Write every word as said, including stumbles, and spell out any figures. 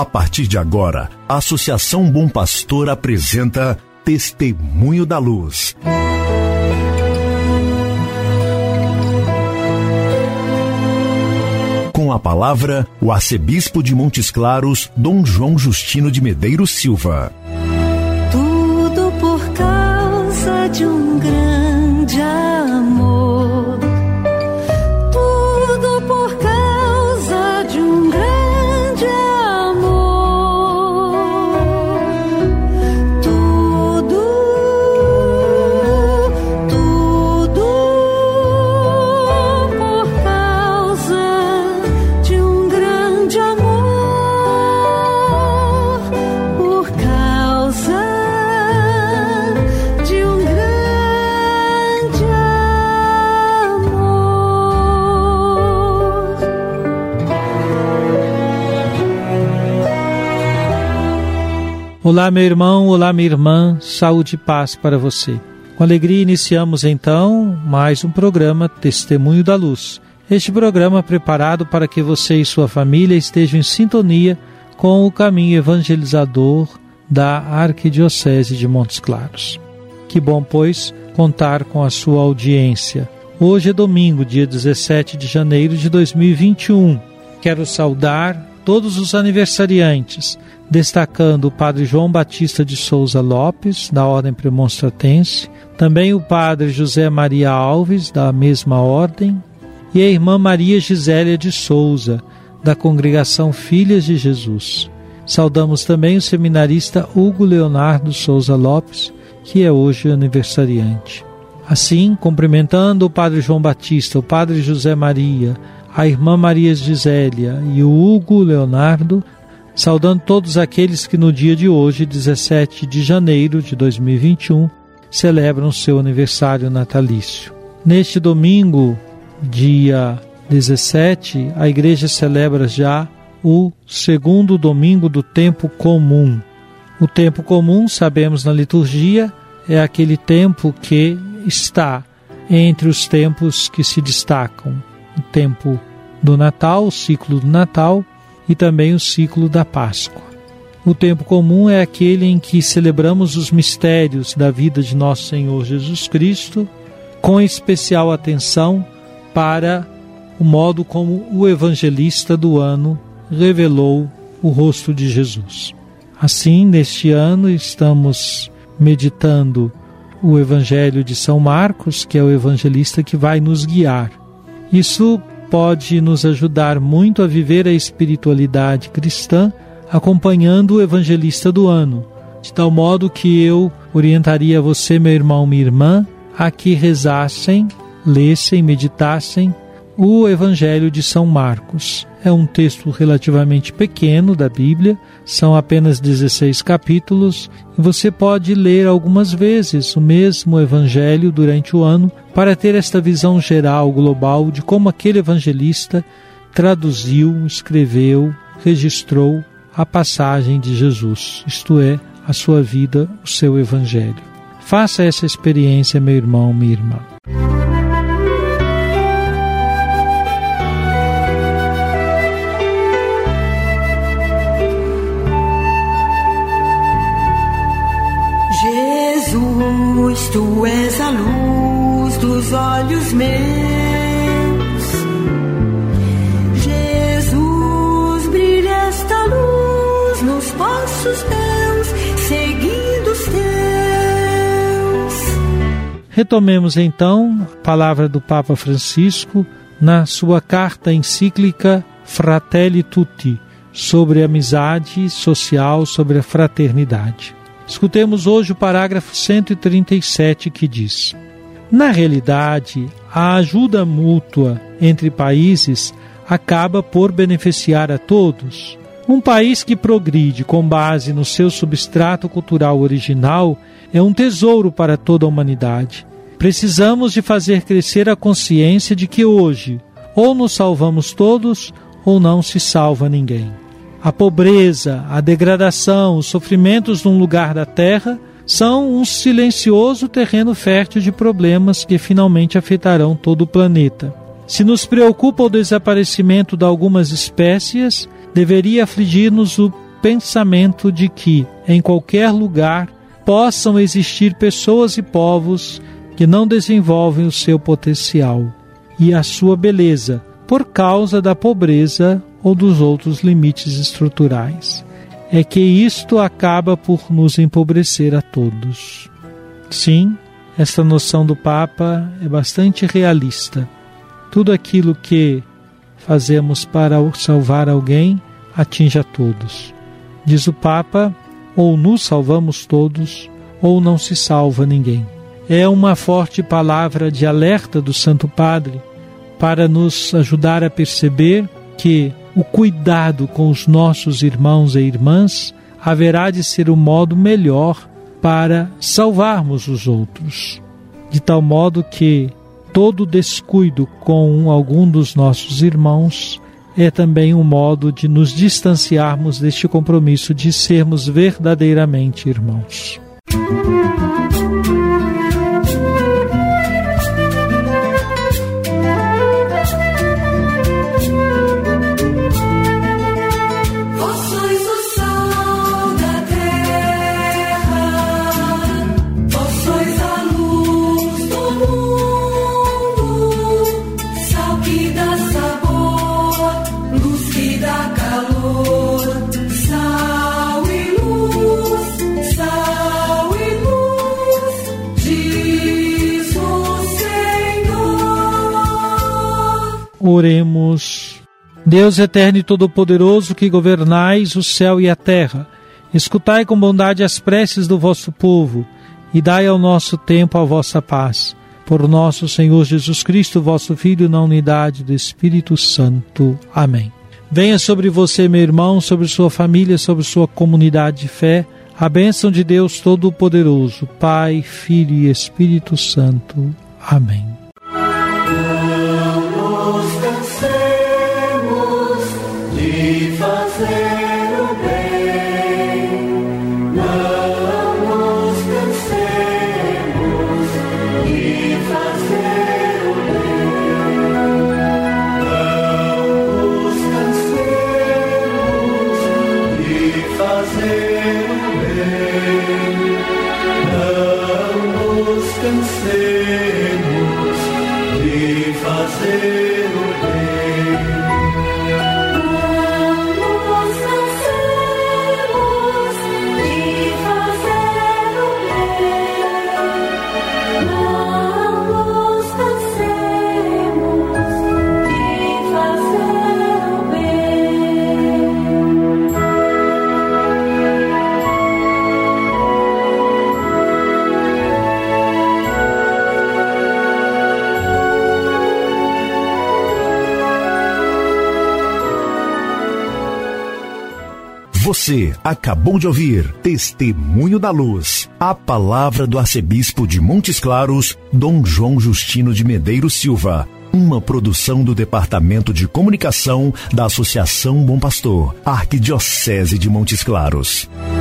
A partir de agora, a Associação Bom Pastor apresenta Testemunho da Luz. Com a palavra, o arcebispo de Montes Claros, Dom João Justino de Medeiros Silva. Tudo por causa de um grande amor. Tudo por causa de um grande amor. Tudo, tudo por causa de um grande amor. Por causa de um grande amor. Olá, meu irmão, olá, minha irmã, saúde e paz para você. Com alegria iniciamos então mais um programa Testemunho da Luz. Este programa preparado para que você e sua família estejam em sintonia com o caminho evangelizador da Arquidiocese de Montes Claros. Que bom, pois, contar com a sua audiência. Hoje é domingo, dia dezessete de janeiro de dois mil e vinte e um. Quero saudar todos os aniversariantes, destacando o Padre João Batista de Souza Lopes, da Ordem Premonstratense, também o Padre José Maria Alves, da mesma Ordem, e a Irmã Maria Gisélia de Souza, da Congregação Filhas de Jesus. Saudamos também o seminarista Hugo Leonardo Souza Lopes, que é hoje aniversariante. Assim, cumprimentando o Padre João Batista, o Padre José Maria, a Irmã Maria Gisélia e o Hugo Leonardo, saudando todos aqueles que no dia de hoje, dezessete de janeiro de dois mil e vinte e um, celebram seu aniversário natalício. Neste domingo, dia dezessete, a Igreja celebra já o segundo domingo do tempo comum. O tempo comum, sabemos na liturgia, é aquele tempo que está entre os tempos que se destacam. O tempo do Natal, o ciclo do Natal, e também o ciclo da Páscoa. O tempo comum é aquele em que celebramos os mistérios da vida de nosso Senhor Jesus Cristo, com especial atenção para o modo como o evangelista do ano revelou o rosto de Jesus. Assim, neste ano, estamos meditando o Evangelho de São Marcos, que é o evangelista que vai nos guiar. Isso pode nos ajudar muito a viver a espiritualidade cristã, acompanhando o evangelista do ano, de tal modo que eu orientaria você, meu irmão, minha irmã, a que rezassem, lessem, meditassem o Evangelho de São Marcos. É um texto relativamente pequeno da Bíblia, são apenas dezesseis capítulos, e você pode ler algumas vezes o mesmo Evangelho durante o ano para ter esta visão geral, global, de como aquele evangelista traduziu, escreveu, registrou a passagem de Jesus, isto é, a sua vida, o seu Evangelho. Faça essa experiência, meu irmão, minha irmã. Jesus, tu és a luz dos olhos meus. Jesus, brilha esta luz nos passos teus, seguindo os teus. Retomemos então a palavra do Papa Francisco na sua carta encíclica Fratelli Tutti, sobre a amizade social, sobre a fraternidade. Escutemos hoje o parágrafo cento e trinta e sete, que diz: na realidade, a ajuda mútua entre países acaba por beneficiar a todos. Um país que progride com base no seu substrato cultural original é um tesouro para toda a humanidade. Precisamos de fazer crescer a consciência de que hoje ou nos salvamos todos ou não se salva ninguém. A pobreza, a degradação, os sofrimentos num lugar da terra são um silencioso terreno fértil de problemas que finalmente afetarão todo o planeta. Se nos preocupa o desaparecimento de algumas espécies, deveria afligir-nos o pensamento de que, em qualquer lugar, possam existir pessoas e povos que não desenvolvem o seu potencial e a sua beleza por causa da pobreza ou dos outros limites estruturais. É que isto acaba por nos empobrecer a todos. Sim, esta noção do Papa é bastante realista. Tudo aquilo que fazemos para salvar alguém atinge a todos. Diz o Papa, ou nos salvamos todos, ou não se salva ninguém. É uma forte palavra de alerta do Santo Padre para nos ajudar a perceber que o cuidado com os nossos irmãos e irmãs haverá de ser o modo melhor para salvarmos os outros, de tal modo que todo descuido com algum dos nossos irmãos é também um modo de nos distanciarmos deste compromisso de sermos verdadeiramente irmãos. Oremos. Deus eterno e todo-poderoso, que governais o céu e a terra, escutai com bondade as preces do vosso povo e dai ao nosso tempo a vossa paz. Por nosso Senhor Jesus Cristo, vosso Filho, na unidade do Espírito Santo. Amém. Venha sobre você, meu irmão, sobre sua família, sobre sua comunidade de fé, a bênção de Deus Todo-Poderoso, Pai, Filho e Espírito Santo. Amém. Fazer o bem, não nos cansemos de fazer o bem, não nos cansemos de fazer o bem, não nos cansemos de fazer o bem. Você acabou de ouvir Testemunho da Luz, a palavra do arcebispo de Montes Claros, Dom João Justino de Medeiros Silva. Uma produção do Departamento de Comunicação da Associação Bom Pastor, Arquidiocese de Montes Claros.